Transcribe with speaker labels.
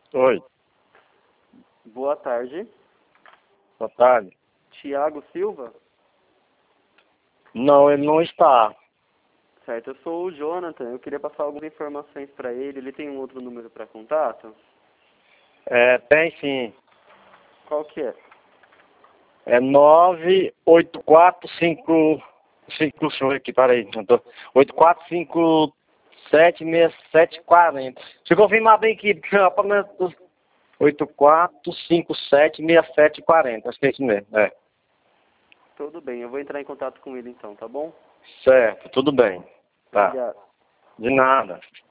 Speaker 1: Oi,
Speaker 2: Boa tarde.
Speaker 1: boa tarde.
Speaker 2: Tiago Silva?
Speaker 1: Não, ele não está.
Speaker 2: Certo, eu sou o Jonathan. Eu queria passar algumas informações para ele. Ele tem um outro número para contato?
Speaker 1: Tem sim.
Speaker 2: Qual que é?
Speaker 1: É 98455... Deixa eu ver aqui, peraí. 8457-6740. Deixa eu confirmar bem aqui. 8457-6740. Acho que é isso mesmo.
Speaker 2: Tudo bem, eu vou entrar em contato com ele então, tá bom?
Speaker 1: Certo, tudo bem. Tá.
Speaker 2: Obrigado.
Speaker 1: De nada.